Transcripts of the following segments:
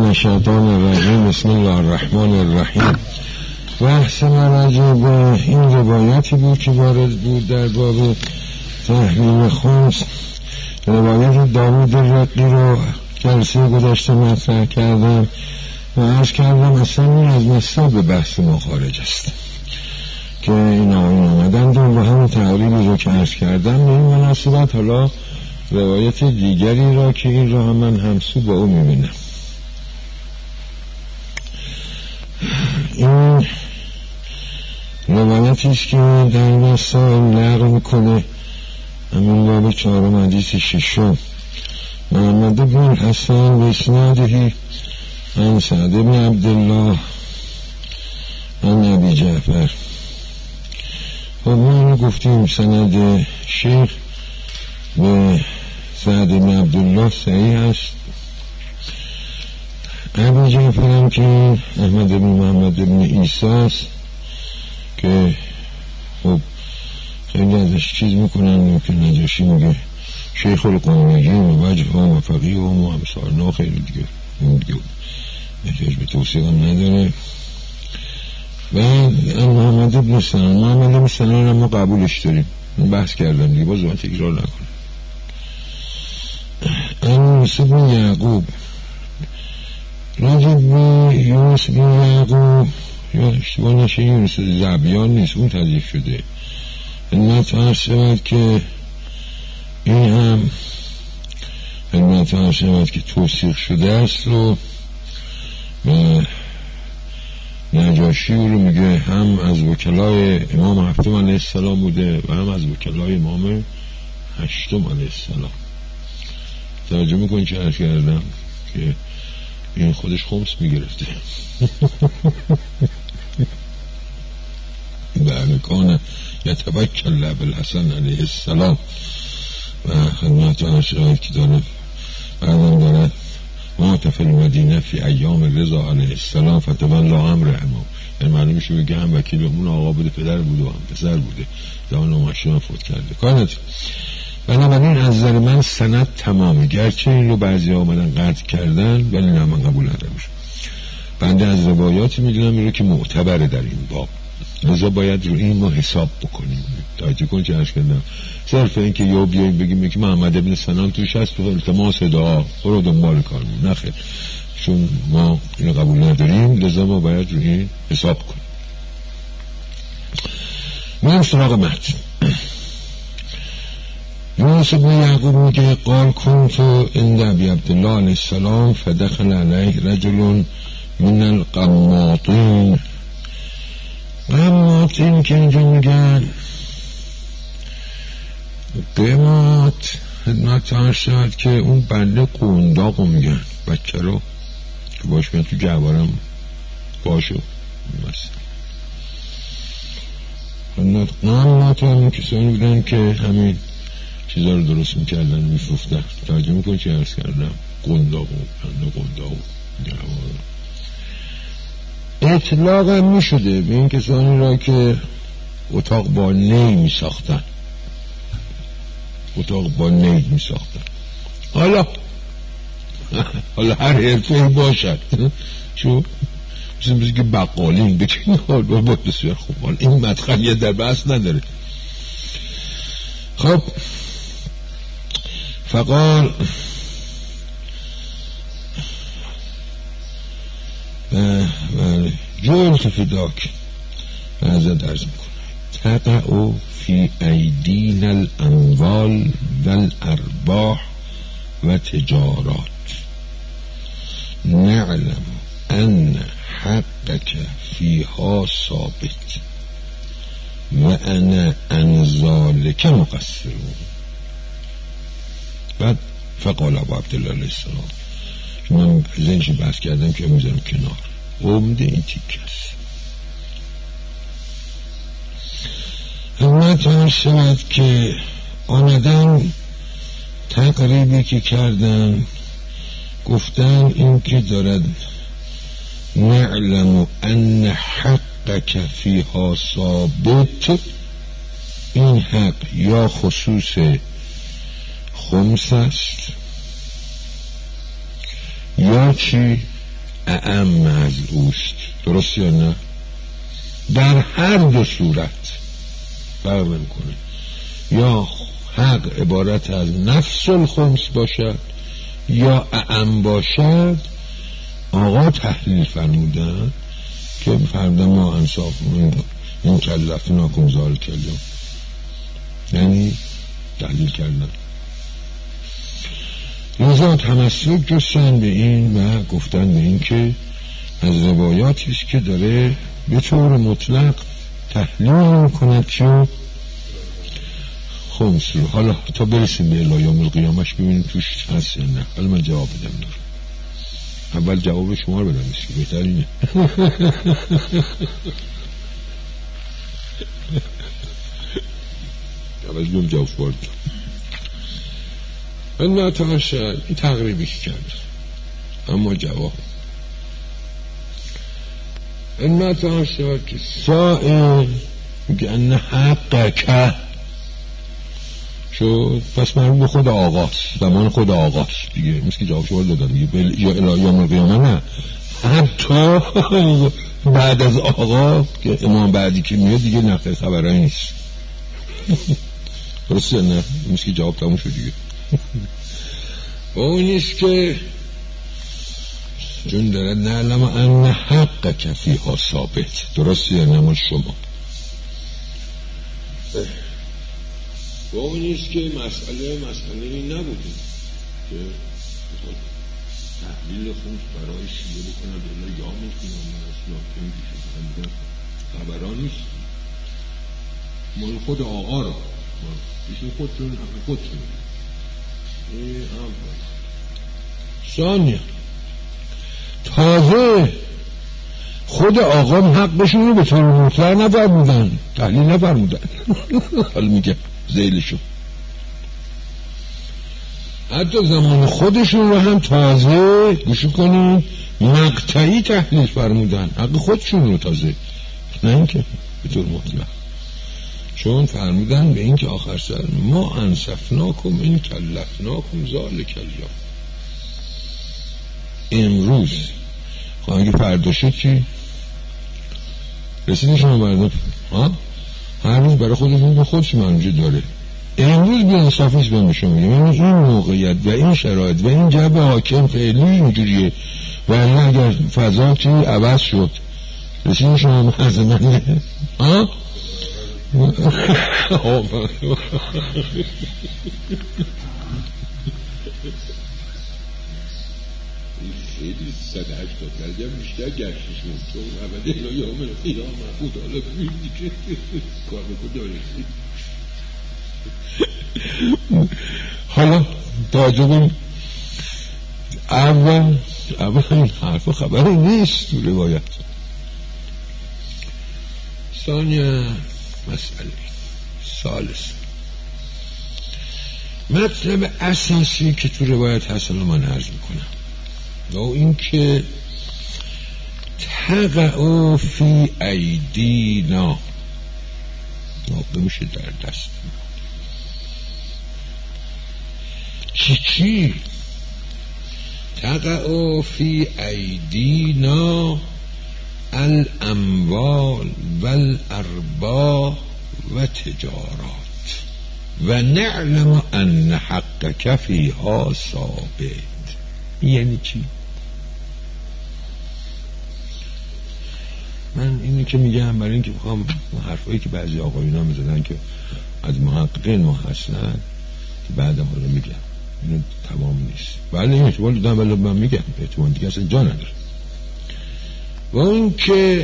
الشیطان الرجیم. بسم الله الرحمن الرحیم. بحث ما راجع به این روایتی بود که وارد بود در باب تحریم خمس. روایت داوود رقی رو جلسه گذشته مطرح کردم و عرض کردم اصلا این از نصاب بحث ما خارج است که این آمدند و همون تعریبی رو که عرض کردم به این مناسبت حالا روایت دیگری را که این را هم من همسو با او میبینم. این روایتی است که در مسائل نقل میکنه همین باب 4 حدیث 6 محمد بن حسن و اسناده عن سعد بن عبدالله عن ابی جعفر. خب ما گفتیم سند شیخ به سعد بن عبدالله صحیح است. ابی جعفر هم که احمد بن محمد بن عیسی است که خب خیلی ازش چیز میکنن که نجاشی میگه شیخ القومیگی و وجه ها و فقیه هم و همسالنا خیلی دیگه احتیاج به توصیه هم نداره. و محمد ابن سنان هم ما قبولش داریم، بحث کردم دیگه، باز من تکرار نکنم. یونس بن یعقوب راجب یونس بن یعقوب یا اشتباه نشه یونس زبیان نیست، اون تضعیف شده. علمت عرض شود که این هم علمت عرض شود که توثیق شده است و نجاشی رو میگه هم از وکلای امام هفتم علیه السلام بوده و هم از وکلای امام هشتم علیه السلام. توجه میکنی چه عرض کردم که این خودش خمس میگرفته. بله کانه یتوکل بالحسن علیه السلام و خدمت عرض شود که داره بعدم داره معتفل مدینه فی ایام رضا علیه السلام فتولى امر امام، یعنی معلوم میشه بگه هم وکیل اون آقا بوده، پدر بوده و هم پسر بوده، زمان اماشون فوت کرده. کانت بنابراین از نظر من سند تمامه، گرچه این رو بعضی آمدن قطع کردن ولی نه من قبول ندارمش. بنده از روایاتی میدونم این رو که معتبره در این باب، لذا باید رو این ما حساب بکنیم. توجه کن چه عرض کردم، صرف این که یا بیاییم بگیم که محمد ابن سنان توش هست تو التماس دعا برو دنبال کار می، نخیر، چون ما اینو قبول نداریم، لذا ما باید رو این حساب کنیم. من سراغ متن. یونس بن یعقوب میگه قال کنت عند ابی عبدالله علیه السلام فدخل علیه رجل من القماطین. قماطین که اینجا میگن قیمات خدمت عرض شد که اون بنده قنداق رو میگن، بچه رو که باش میان تو جوارم باشو مثلا قمات همین کسانی بودن که همین چیزا رو درست میکردن میفروفتن. توجه میکنی چه عرض کردم، قنداق و بنده قنداق و جوارم. اطلاق هم میشده به این کسانی را که اتاق با نی میساختن، اتاق با نی میساختن. حالا هر حرفه باشد، چون مثل که بقالین بکنی حال با بسیار خوب، حال این مدخلیت در بحث نداره. خب فقال بله جولت فداک بعضا درز میکنه تقعو فی ایدین الاموال والارباح و تجارات نعلم ان حقك فیها ثابت و انا عن ذلك مقصر. بعد فقال ابو عبدالله علیه السلام، من زنش بحث کردم که میذارم کنار، عمده این تیک است. همت هم شود که آمدن تقریبی که کردن گفتن این که دارد نعلم ان حقك فیها ثابت، این حق یا خصوص خمس است یا چی اعم از اوست. درست یا نه؟ در هر دو صورت فرق نمی‌کنه، یا حق عبارت از نفس الخمس باشد یا اعم باشد. آقا تحلیل فرمودن که فرمودن ما انصاف این کلفناکم ذالک الیوم، یعنی تحلیل کردن. لذا تمسک جستن به این و گفتن به این که از روایاتی است که داره به طور مطلق تحلیل میکند که خمس رو. حالا تا برسیم به الایام القیامش ببینیم توش هست یا نه. حالا من جواب بدم دارم. اول جواب شما رو بدم که بهترینه. اول بیم جواب بارد من نتاشد این تقریبی کرد، اما جواب این نتاشد که سائل میگه ان حق که شد، پس مربوط به خود آقاست، زمان خود آقاست دیگه. مثل که جواب شما دادم دیگه، یا الایام القیامه نه، حتی بعد از آقا که امام بعدی که میاد دیگه نقل خبرایی نیست. درسته نه؟ مثل که جواب تموم شد دیگه. و اون نیست که چون دارد نعلم ان حق کفی ها ثابت. درسته یا نه؟ شما و اون نیست که مسئله نبودیم که تحلیل خمس برای شیعه بکنم بله یا میکنم من اصلا که میشه خبران نیست، مال خود آقا را ایشون خودشون ثانیه تازه خود آقا حقشون رو به طور مطلق نفرمودن، تحلیل نفرمودن. حالا میگه زیلشون حتی زمان خودشون رو هم تازه گوشو کنین مقطعی تحلیل فرمودن، حق خودشون رو تازه، نه اینکه به طور مطلق. چون فرمودن به این که آخر سر ما انصفناکم این کلفناکم ذالک الیوم. امروز خواهی که فردا شد چی؟ رسیدی شما مردم هر روز برای خودشون به خودش منجه داره. امروز بی انصافیش به شما میگم، یعنی این موقعیت و این شرایط و این جبه حاکم فعلی اینجوریه و اگر فضا چی عوض شد رسیدی شما مردم خیلی 180 درجه بیشتر گشتش بود، چون اولی الایام القیامه محمود حالا ببینی که کار بکن دارشید. حالا تعجبیم اول این حرف و خبری نیست تو روایت. ثانیه مسئله ثالث مطلب اساسی که تو روایت هست رو من عرض میکنم و این که تقع فی ایدینا واقع میشه در دست چی تقع فی ایدینا الاموال والارباح و تجارات و نعلم ان حقک فیها ثابت. یعنی چی؟ من اینی که میگم برای این که بخوام حرفایی که بعضی آقایون ها میزدن که از محققین ما هستن که بعدم رو میگم اینو تمام نیست، ولی این احتمال دادم ولی من میگم احتمال دیگه اصلا جا نداره. و اون که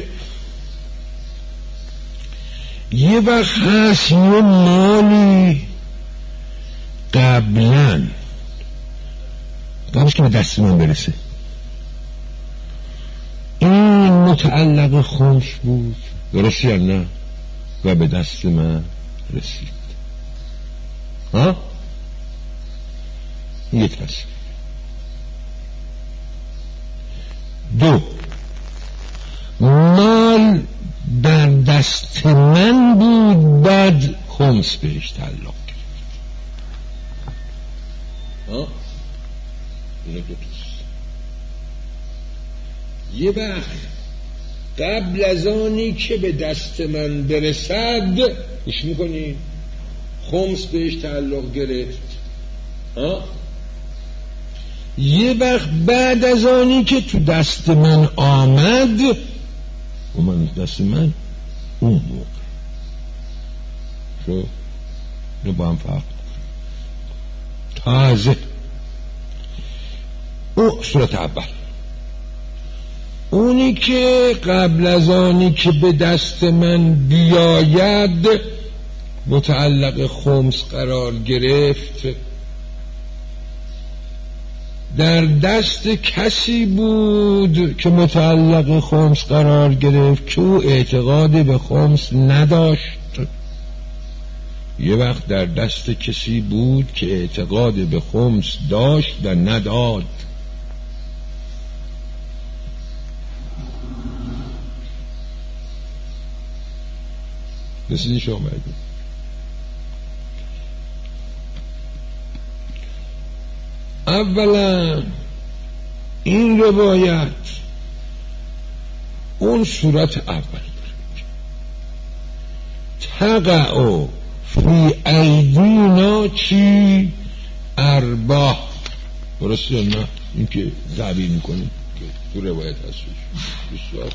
یه وقت هست یه مالی قبلش که به دست من برسه این متعلق خمس بود، درست یا نه، و به دست من رسید. یک هست. دو، مال در دست من بود بعد خمس بهش تعلق گرفت. اینه دو تاست. یه وقت قبل از آنی که به دست من برسد، گوش میکنی، خمس بهش تعلق گرفت. یه وقت بعد از آنی که تو دست من آمد، اومد دست من اون موقع شو، اینو با هم فرق تازه. او صورت اول، اونی که قبل از آنی که به دست من بیاید متعلق خمس قرار گرفت، در دست کسی بود که متعلق خمس قرار گرفت که او اعتقاد به خمس نداشت. یه وقت در دست کسی بود که اعتقاد به خمس داشت و نداد. رسیدی شما باید اولا این روایت اون صورت اول تقع فی ایدینا چی ارباح، درسته نه؟ این که تعبیر میکنیم که تو روایت هستش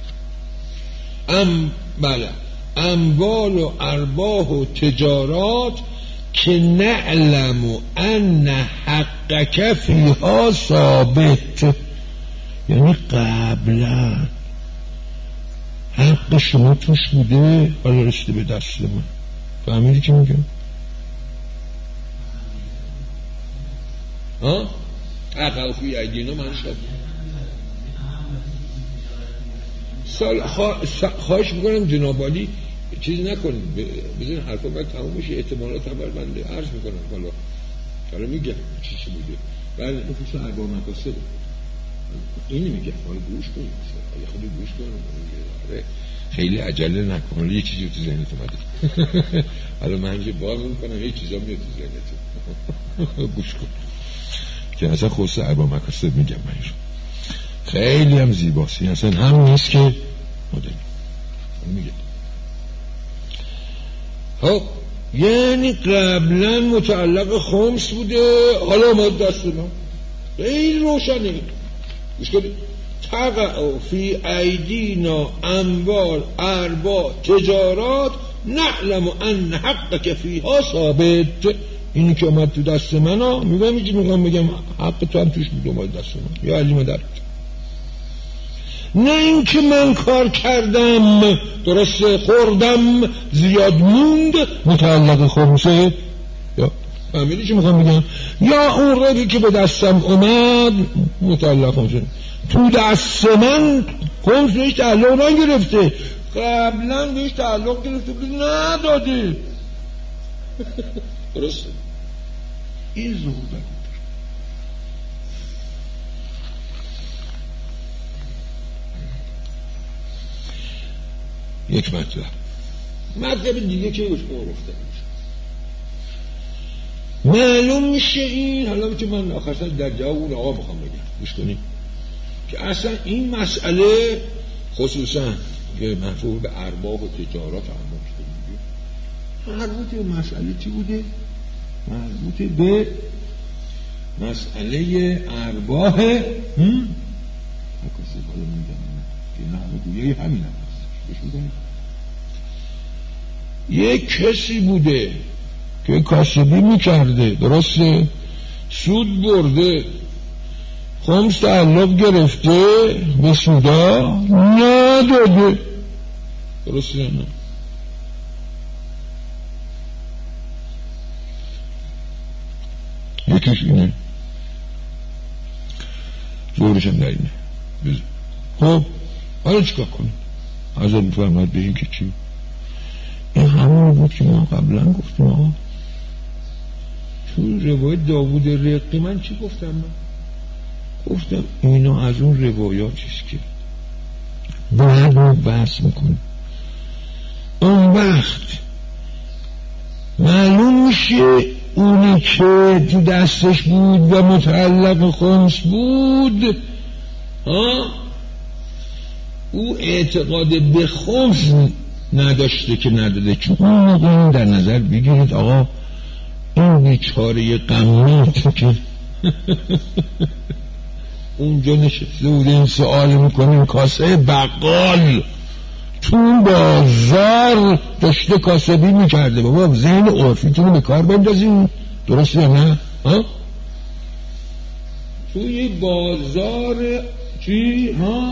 بله، اموال و ارباح و تجارات که نعلم ان حقک فیها ثابت، یعنی قبلا حق شما توش بوده حالا رسیده به دست من. فهمیدی که میگم؟ حق فی ایدینا من شد خواهش میکنم جناب عالی چیز نکنید، بزن حرفا باید تموم بشه، احتمالات هم بنده عرض میکنم. حالا میگم چی بوده. بله نفوس اربا مقاصد اینی میگم، حالا گوش کنید، خود گوش کنید، خیلی عجله نکن، یه چیزی تو ذهنت اومده. حالا من اینجا باز میکنم یه چیزا میاد تو ذهنت، گوش کن که اصلا خصوص اربا مقاصد میگم من خیلی هم زیباست، اصلا هم نیست که مدنی میگم. خب یعنی قبلا متعلق خمس بوده، حالا اومد دست ما، خیلی روشنه. گوش کنید، تقع فی ایدینا اموال ارباح تجارات نعلم ان حقک فیها ثابت. اینی که اومد تو دست من میگم حق تو هم توش بود، اومد دست من یا علی مدرک. نه این که من کار کردم درست خوردم زیاد موند متعلق خمسه، یا فهمیدی چی میخوام بگم؟ یا اون ربی که به دستم اومد متعلق خمسه، تو دست من خمس بهش تعلق نگرفته، قبلا بهش تعلق گرفته بود نداده. درسته؟ این ظهور داره. یک مطلب دیگه که گوش ما گفته معلوم میشه این، حالا که من آخرسا در جواب اون آقا میخوام بگم گوش کنید که اصلا این مسئله خصوصا که مربوط به ارباح و تجارات مربوط به مسئله چی بوده؟ مربوط به مسئله ارباح کسی بالا میدن که نحوه گویه همین هم یک کسی بوده که کاسبی میکرده، درسته؟ سود برده، خمس تعلق گرفته به سودا نداده، درسته یا نه؟ یکیش اینه، زورش هم در اینه. خب حالا چیکار کنیم؟ حضرت میفرماید به این که چی؟ این همون بود که ما قبلا گفتیم آقا. تو روایت داوود رقی من چی گفتم؟ من گفتم اینا از اون روایات چیست که بعد ما بحث میکنیم، اون وقت معلوم میشه اونی که تو دستش بود و متعلق خمس بود او اعتقاد به خمس نداشته که نداده، چون اون موقع در نظر بگیرید آقا این بیچاره غمات که اونجا نشسته بود این سوال میکنیم کاسه بقال تو بازار داشته کاسبی میکرده. بابا ذهن عرفیتون رو به کار بندازین، درسته یا نه؟ توی بازار چی؟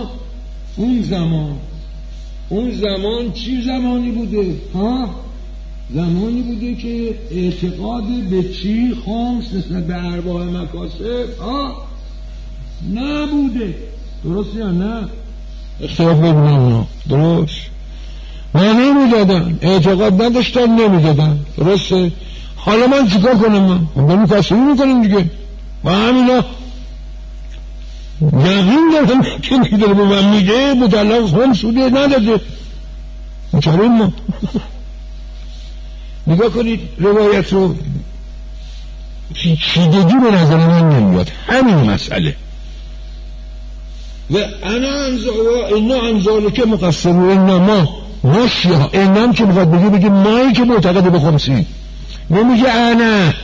اون زمان چی زمانی بوده؟ زمانی بوده که اعتقاد به چی؟ خمس نسبت به ارباح مکاسب نبوده، درست یا نه؟ اختلاف ببینم اونا، درست؟ من نمیدادن، اعتقاد نداشتن نمیدادن، درسته؟ حالا من چیکار کنم؟ من بریم کاسبی میکنیم دیگه با همینا. یقین دارم که میداره به من میگه مطلق خمس بوده نداده، چرا ما نگاه کنید روایت رو، پیچیدگی به نظر من نمیاد همین مسئله. و انا انزال که مقصر و انا ما شیعه، انا هم که میخواد بگه مایی که معتقد به خمسی، نمیگه انا.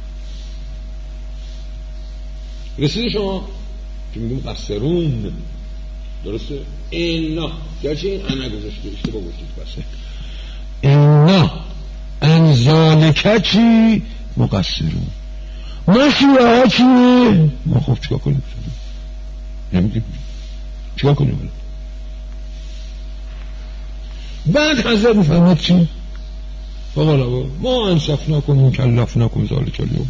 رسید شما که میگه مقصرون، درسته؟ انا گرچه این انا گذاشته اشتباه گذاشته بسه انا انزالکه چی؟ مقصرون. ما شیعه ها چیه؟ ما خب چیکار کنیم؟ نمیگیم چیکار کنیم؟ بعد حضرت میفهمد چی؟ فقالا ما انصف نکن کلف نکن ذالک الیوم.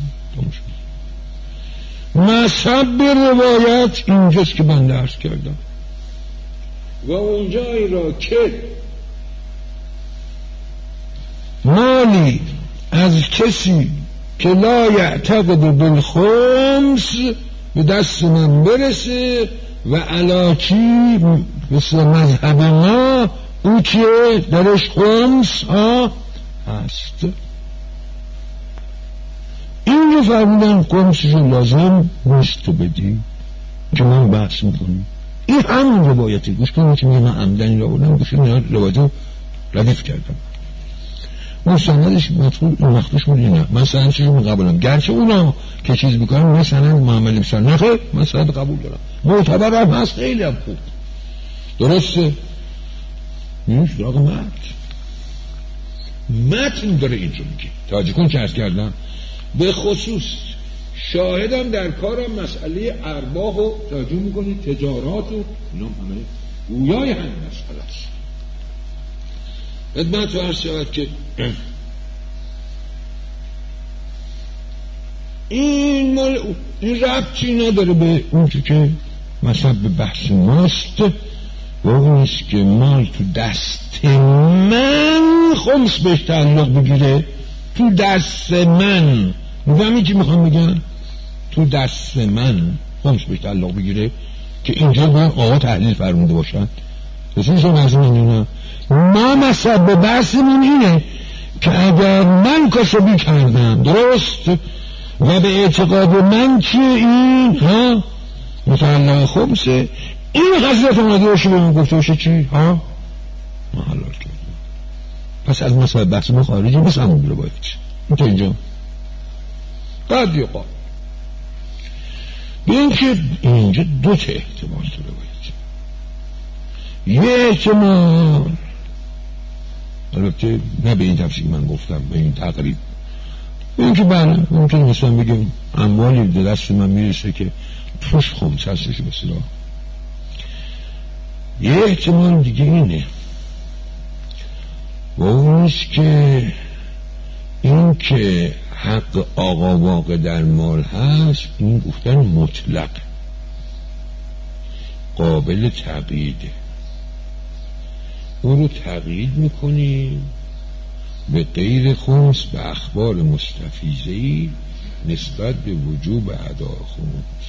مذهب روایت اینجاست که من درس کردم و اونجایی را که مالی از کسی که لا یعتقد بالخمس به دست من برسه و علاچی مثل مذهب ما او که درش خمس هست، اینجا فرمودن خمسشو لازم نیست تو بدی که من بحث میکنیم. این همون روایتی گوش کنید که من عمدنی را بودم، گوش کنید روایت رو ردیف کردم. مستندش مخدوش بودی نه، من سندش رو قبولم، گرچه اونا که چیز میکنم من سند محمد بسر نخیر، من سند قبول دارم، معتبر هم هست، خیلی هم خوب، درسته؟ این سراغ متن داره اینجا میگه. توجه کن که عرض کردم به خصوص شاهدم در کارم مسئله ارباح و توجه میکنید تجارات و اینا همه گویای همین مسئله است. خدمت رو عرض شود که این ربطی نداره به اون که مثلا به بحث ماست و اونیست که مال تو دست من خمس بهش تعلق بگیره، تو دست من میفهمی چی میخوام بگم؟ تو دست من خمس بهش تعلق بگیره که اینجا باید آقا تحلیل فرمونده باشن. رسیدش هم از من ما مصب به بحثمون اینه که اگر من کاسبی کردم، درست، و به اعتقاد من چیه این متعلق خمسه، این حضرت اومده باشه به من گفته باشه چی؟ ما حلال کردم، پس از مصب بحث ما خارجی بس همون رو باید چی این تا اینجا قد یقال. ببین که اینجا دو تا احتمال تو روایت. یه احتمال البته نه به این تفسیر من گفتم، به این تقریب، این که بله ممکن مثلا بگم اموالی به دست من میرسه که توش خمس هستش مثلا. یه احتمال دیگه اینه و اونیست که این که حق آقا واقع در مال هست، این گفتن مطلق قابل تقییده، اون رو تقیید میکنیم به غیر خمس به اخبار مستفیضه‌ای نسبت به وجوب ادا خمس.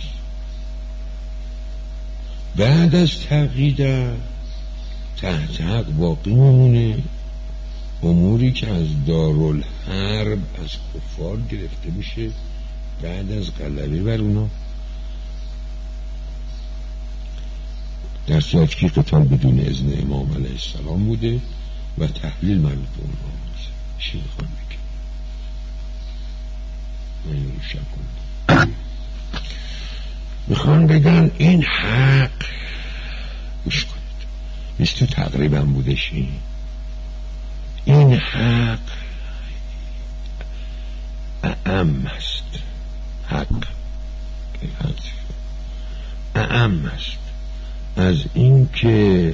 بعد از تقیید تحت حق باقی میمونه اموری که از دارالحرب از کفار گرفته میشه بعد از غلبه بر اونا در صورتی که قتال بدون اذن امام علیه السلام بوده و تحلیل مربوط به اونها. چی میخوام بگم؟ من اینو روشن کنم. میخوام بگم این حق، گوش کنید، نیست تو تقریبا بودش این حق اعم است. حق اعم است از این که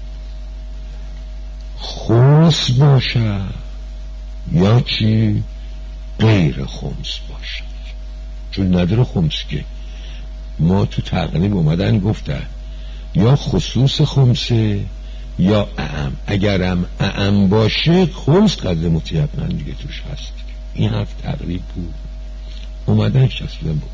خمس باشد یا چی غیر خمس باشد. چون نداره خمس که ما تو تقریب اومدن گفتن یا خصوص خمسه یا اعم. اگرم اعم باشه خمس قدر متیقن دیگه توش هست. این حرف تقریب بود، اومدن شسته بود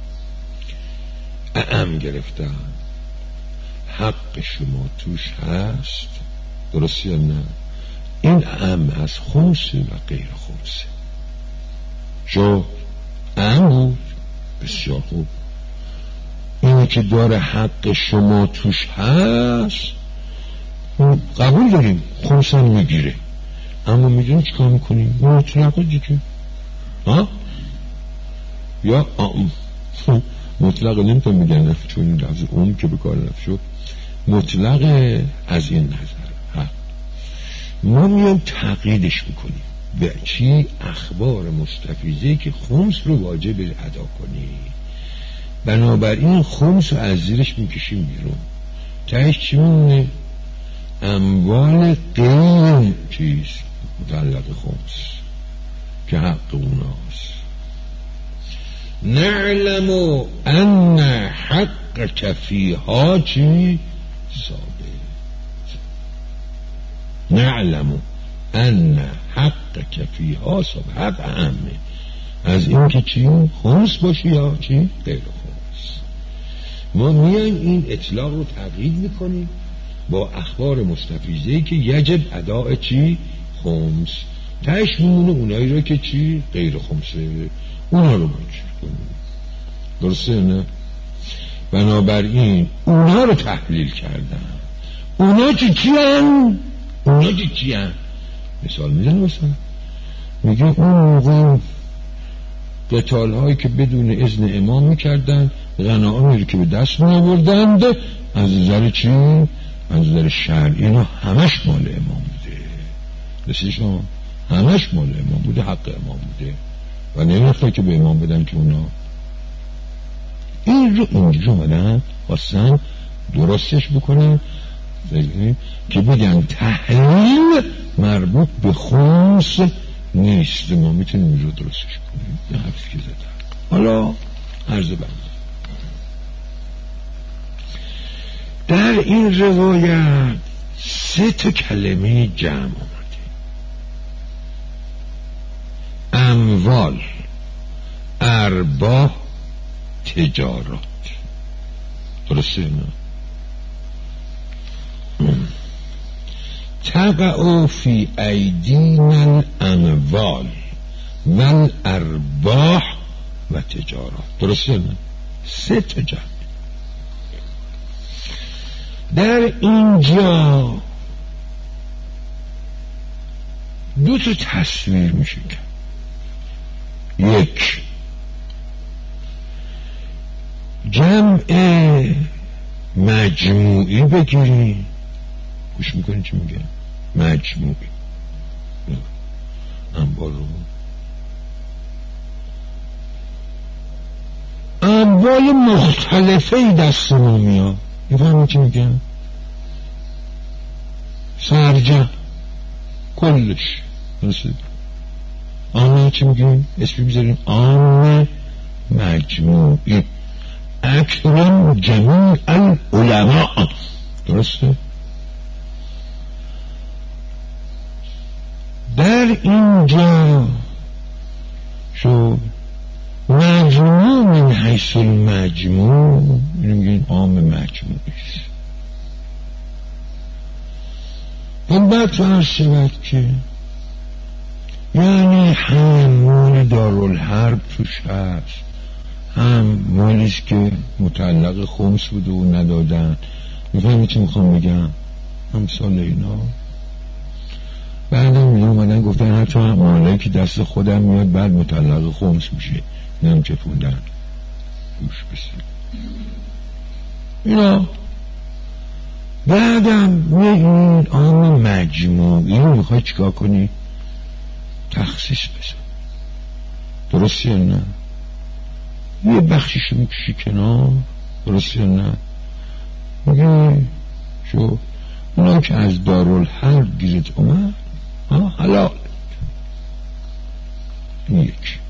اعم گرفتن. حق شما توش هست، درست یا نه؟ این اعم از خمسه و غیر خمسه. شو اعم بود، بسیار خوب. اینی که داره حق شما توش هست قبول داریم، خمس هم میگیره، اما میدونی چی کار میکنیم؟ مطلقه دیگه. یا مطلق نمیتون میگن نفت، چون این لفظ که به کار نفت شد مطلق. از این نظر ما میام تقییدش میکنیم به چی؟ اخبار مستفیضه که خمس رو واجب ادا کنی، بنابراین خمس رو از زیرش میکشیم بیرون. تهش چی میمونه؟ اموال غیر چیز متعلق خمس که حق اوناست. نعلم ان حق کفیها چی؟ ثابت. نعلم ان حق کفیها ثابت. حق اعمه از این که چی؟ خمس باشه یا چی؟ غیر خمس. ما میایم این اطلاق رو تقیید میکنیم با اخبار مستفیضه‌ای که یجب اداء چی؟ خمس. تهش میمونه اونایی رو که چی؟ غیر خمسه، اونا رو باید کنیم. درسته نه؟ بنابراین اونا رو تحلیل کردن. اونا چی هن؟ اونا چی هن؟ مثال میزن، مثلا میگه اون موقع قتال هایی که بدون اذن امام میکردن، غنائمی رو که به دست می آوردند، از نظر چی؟ از نظر شرعی اینا همش مال امام بوده. رسید شما؟ همش مال امام بوده، حق امام بوده و نمیخواه که به امام بدن که اونا این رو اینجا اومدن خواستن درستش بکنن که بگن تحلیل مربوط به خمس نیست. ما میتونیم اینجا درستش کنیم. یه حرفی که زدن. حالا عرض بند در این روایت 3 کلمه جمع آمده: اموال، ارباح، تجارات. درسته نه؟ تقع فی ایدینا الاموال والارباح و تجارات. درسته نه؟ 3 جمع. در اینجا 2 تصویر میشه کرد. یک، جمع مجموعی بگیریم. گوش میکنی چی میگه؟ مجموعی اموال رو، اموال مختلفه دست ما میاد. میفهمی چی میگم؟ سرجم کلش. درسته؟ آنه چی میگیم؟ اسمی بذاریم آن مجموعی، اکرم جمیع العلماء. درسته؟ در اینجا شو مجموع من حیث المجموع، اینو میگیم عام مجموعیست. این بعد فرض شود که یعنی هم مال دارالحرب توش هست، هم مالیست که متعلق خمس بوده و ندادن، میفهمی چی میخوام بگم؟ همسال اینا بعدم اومدن گفتن حتی مالایی که دست خودم میاد بعد مطلق خمس میشه، نم چه پوندن گوش بسید اینا. بعدم این آن مجموعی رو میخوای چیکار کنی؟ تخصیص بزن. درست یا نه؟ یه بخشیشو میکشی کنار. درست یا نه؟ میگه شو اونا که از دارالحرب گیرت اومد حلال. یک.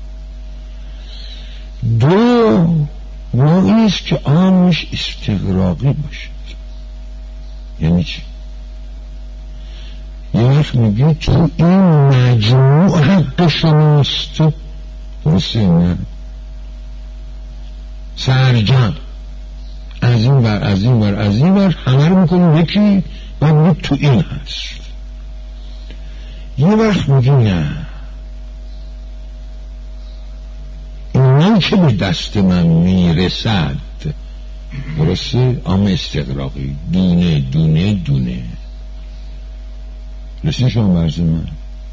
دو، نوعیست که آنش استغراقی باشد. یعنی چی؟ یه وقت میگه تو این مجموع حق شماست. درسته نه؟ سرجم از این بر از این بر از این بر همه رو میکنی یکی و میگه تو این هست. یه وقت میگه نه، اینه که به دست من میرسد. درسته؟ عام استغراقی، دونه دونه دونه. رسید شما برز من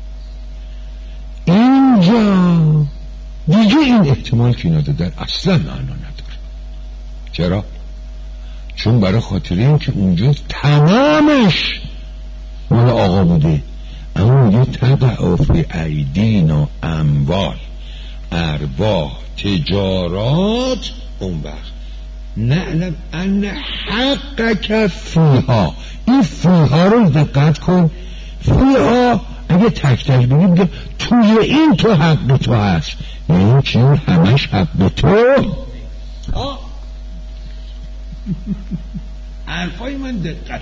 اینجا دیگه این احتمال که اینا دادن اصلا معنا نداره. چرا؟ چون برای خاطر این که اونجا تمامش مال آقا بوده، اما میگه تقع فی ایدینا اموال ارباح تجارات. اون وقت نعلم ان حقک فیها. این فیها رو دقت کن. فیها اگه تک تک بگیم میگه توی این تو حق تو هست، یعنی چی؟ همش حق تو. حرفای من دقت،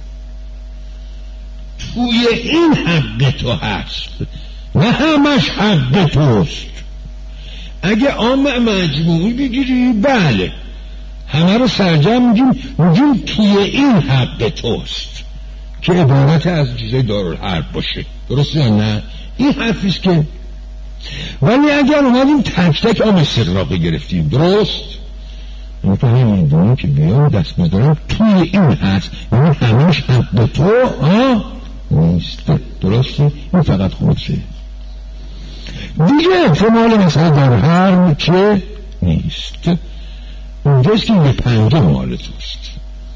توی این حق تو هست نه همش حق توست. اگه عام مجموعی بگیری بله همه رو سرجم میگیم توی این حق توست که عبارت از چیزای دارالحرب باشه. درست یا نه؟ این حرفیست که ولی اگر اومدیم تک تک عام استغراقی گرفتیم، درست؟ میفهمیم این دونه که بیان دست بذارم توی این هست، یعنی همش حق تو نیست. درسته؟ این فقط خمسه دیگه احتمال مثلا در هر که نیست. اونجاست که یه پنجه مال توست.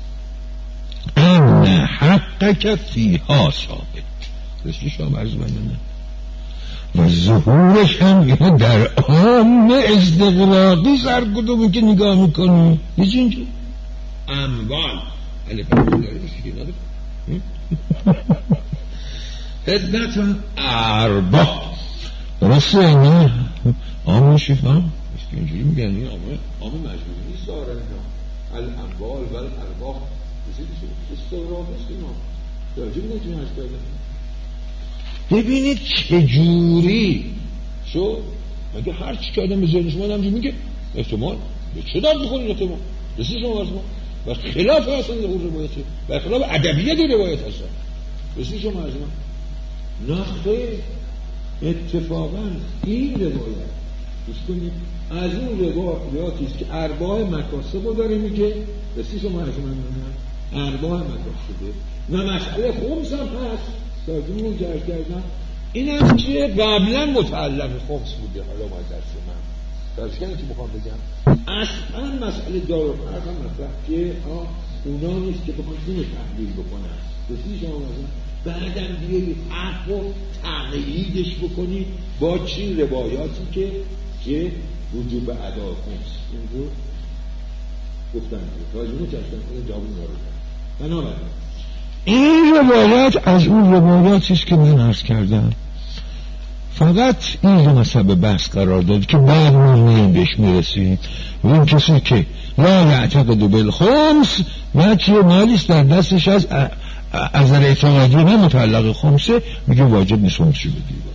ان حقک فیها ثابت. رسلی شما عرض بندنه و ظهورش هم یه در عام استغراقی سرکدومی که نگاه میکنی یه چینجور اموال خدمت ارباح. درسته اینه عام شفام اینجوری میگن این عام مجموعی نیست داره الاموال و الارباح استغراقی است. اینا راجع به نتیجه هست کردن. ببینید چجوری شو مگه هر چی که آدم به ذهنش اومد همجوری میگه احتمال به چه درد میخوره احتمال؟ رسید شما از ما و خلاف اصلا اون روایته و خلاف ادبیات روایت هستن. رسید شما از ما نخیر اتفاقا این روایت گوش کنید از اون روایاتی است که ارباح مکاسب رو داره میگه. رسید شما از من ارباح مکاسبه و مسئله خمس هم هست سازمون جرد کردن. این هم که قبلا متعلق خمس بوده. حالا ما درس من درسکنه که بخوام بگم اصلا مسئله دارالحرب هم مطرح که اونا نیست که بخوام اینو تحلیل بکنن. رسید شما بعدم دیگه حق رو تقییدش بکنی با چین روایاتی که وجوب ادا خمس این رو گفتن راجمون چشتن کنه جواب نارو بنابراین این روایات از اون روایاتیست که من عرض کردم. فقط این رو مصب بحث قرار داد که بعد ما بهش میرسیم و این کسی که لا یعتقد بالخمس و چیه مالیست در دستش از اعتقادی نه متعلق خمسه میگه واجب نیست خمسشو بدید.